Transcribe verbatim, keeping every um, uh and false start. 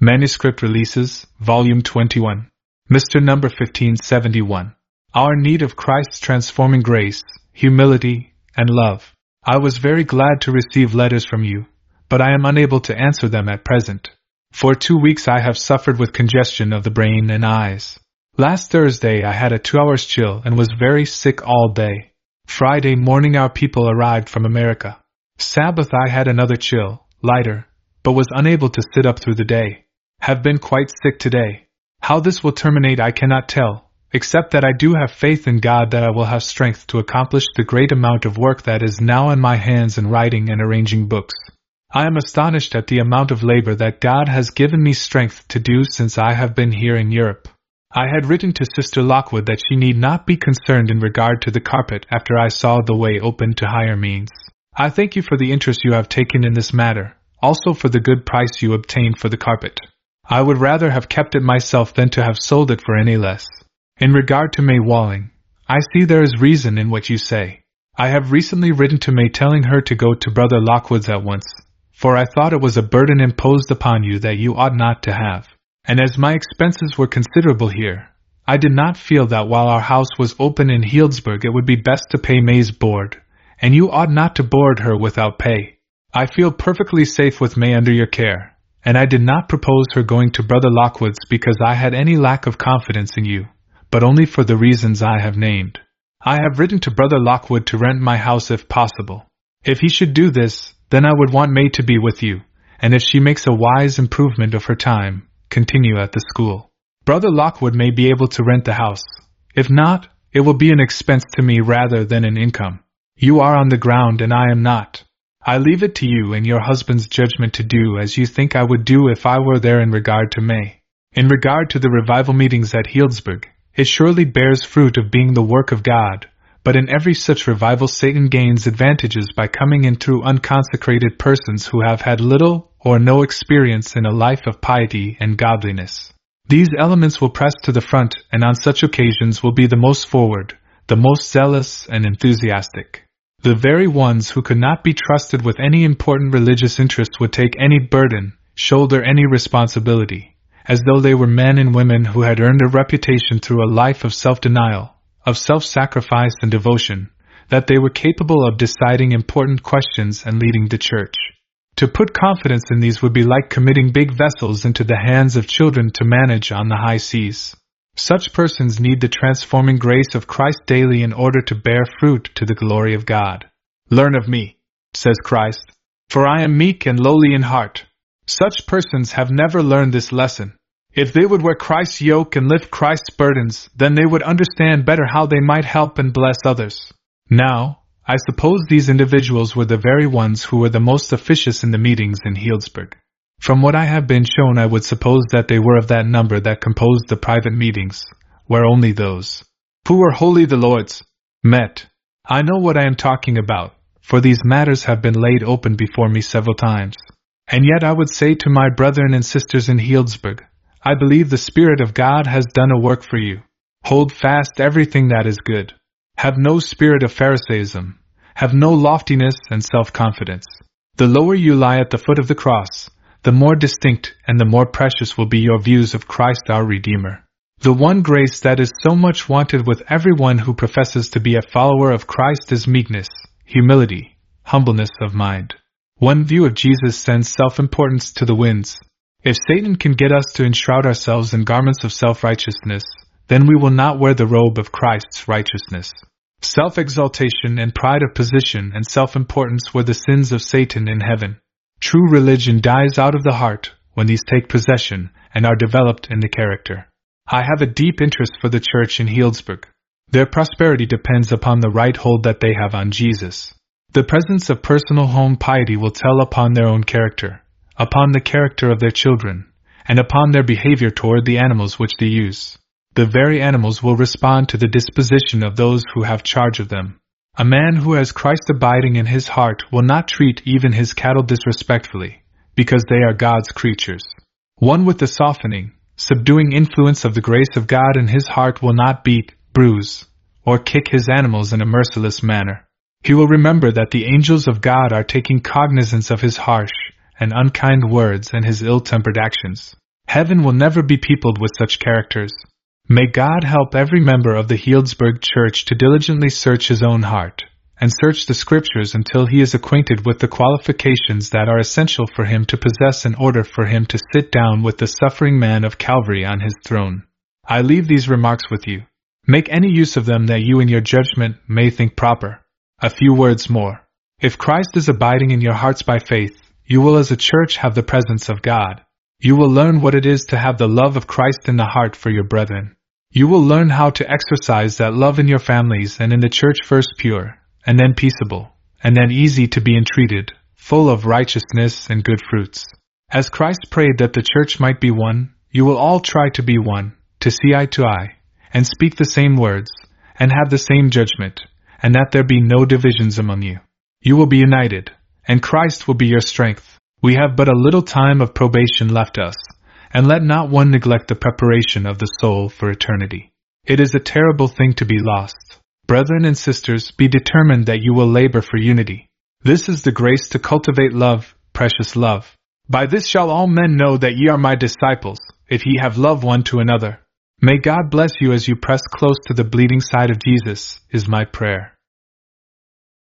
Manuscript Releases, Volume twenty-one. Mister Number fifteen seventy-one. Our Need of Christ's Transforming Grace, Humility, and Love. I was very glad to receive letters from you, but I am unable to answer them at present. For two weeks I have suffered with congestion of the brain and eyes. Last Thursday I had a two hours chill and was very sick all day. Friday morning our people arrived from America. Sabbath I had another chill, lighter, but was unable to sit up through the day. Have been quite sick today. How this will terminate I cannot tell, except that I do have faith in God that I will have strength to accomplish the great amount of work that is now in my hands in writing and arranging books. I am astonished at the amount of labor that God has given me strength to do since I have been here in Europe. I had written to Sister Lockwood that she need not be concerned in regard to the carpet after I saw the way open to higher means. I thank you for the interest you have taken in this matter, also for the good price you obtained for the carpet. I would rather have kept it myself than to have sold it for any less. In regard to May Walling, I see there is reason in what you say. I have recently written to May telling her to go to Brother Lockwood's at once, for I thought it was a burden imposed upon you that you ought not to have. And as my expenses were considerable here, I did not feel that while our house was open in Healdsburg it would be best to pay May's board, and you ought not to board her without pay. I feel perfectly safe with May under your care, and I did not propose her going to Brother Lockwood's because I had any lack of confidence in you, but only for the reasons I have named. I have written to Brother Lockwood to rent my house if possible. If he should do this, then I would want May to be with you, and if she makes a wise improvement of her time, continue at the school. Brother Lockwood may be able to rent the house. If not, it will be an expense to me rather than an income. You are on the ground and I am not. I leave it to you and your husband's judgment to do as you think I would do if I were there in regard to May. In regard to the revival meetings at Healdsburg, it surely bears fruit of being the work of God, but in every such revival Satan gains advantages by coming in through unconsecrated persons who have had little or no experience in a life of piety and godliness. These elements will press to the front and on such occasions will be the most forward, the most zealous and enthusiastic. The very ones who could not be trusted with any important religious interest would take any burden, shoulder any responsibility, as though they were men and women who had earned a reputation through a life of self-denial, of self-sacrifice and devotion, that they were capable of deciding important questions and leading the church. To put confidence in these would be like committing big vessels into the hands of children to manage on the high seas. Such persons need the transforming grace of Christ daily in order to bear fruit to the glory of God. Learn of me, says Christ, for I am meek and lowly in heart. Such persons have never learned this lesson. If they would wear Christ's yoke and lift Christ's burdens, then they would understand better how they might help and bless others. Now, I suppose these individuals were the very ones who were the most officious in the meetings in Healdsburg. From what I have been shown I would suppose that they were of that number that composed the private meetings, where only those who were wholly the Lord's met. I know what I am talking about, for these matters have been laid open before me several times. And yet I would say to my brethren and sisters in Healdsburg, I believe the Spirit of God has done a work for you. Hold fast everything that is good. Have no spirit of Pharisaism. Have no loftiness and self-confidence. The lower you lie at the foot of the cross, the more distinct and the more precious will be your views of Christ our Redeemer. The one grace that is so much wanted with everyone who professes to be a follower of Christ is meekness, humility, humbleness of mind. One view of Jesus sends self-importance to the winds. If Satan can get us to enshroud ourselves in garments of self-righteousness, then we will not wear the robe of Christ's righteousness. Self-exaltation and pride of position and self-importance were the sins of Satan in heaven. True religion dies out of the heart when these take possession and are developed in the character. I have a deep interest for the church in Healdsburg. Their prosperity depends upon the right hold that they have on Jesus. The presence of personal home piety will tell upon their own character, upon the character of their children, and upon their behavior toward the animals which they use. The very animals will respond to the disposition of those who have charge of them. A man who has Christ abiding in his heart will not treat even his cattle disrespectfully, because they are God's creatures. One with the softening, subduing influence of the grace of God in his heart will not beat, bruise, or kick his animals in a merciless manner. He will remember that the angels of God are taking cognizance of his harsh and unkind words and his ill-tempered actions. Heaven will never be peopled with such characters. May God help every member of the Healdsburg Church to diligently search his own heart, and search the Scriptures until he is acquainted with the qualifications that are essential for him to possess in order for him to sit down with the suffering man of Calvary on his throne. I leave these remarks with you. Make any use of them that you in your judgment may think proper. A few words more. If Christ is abiding in your hearts by faith, you will as a church have the presence of God. You will learn what it is to have the love of Christ in the heart for your brethren. You will learn how to exercise that love in your families and in the church, first pure, and then peaceable, and then easy to be entreated, full of righteousness and good fruits. As Christ prayed that the church might be one, you will all try to be one, to see eye to eye, and speak the same words, and have the same judgment, and that there be no divisions among you. You will be united, and Christ will be your strength. We have but a little time of probation left us, and let not one neglect the preparation of the soul for eternity. It is a terrible thing to be lost. Brethren and sisters, be determined that you will labor for unity. This is the grace to cultivate love, precious love. By this shall all men know that ye are my disciples, if ye have love one to another. May God bless you as you press close to the bleeding side of Jesus, is my prayer.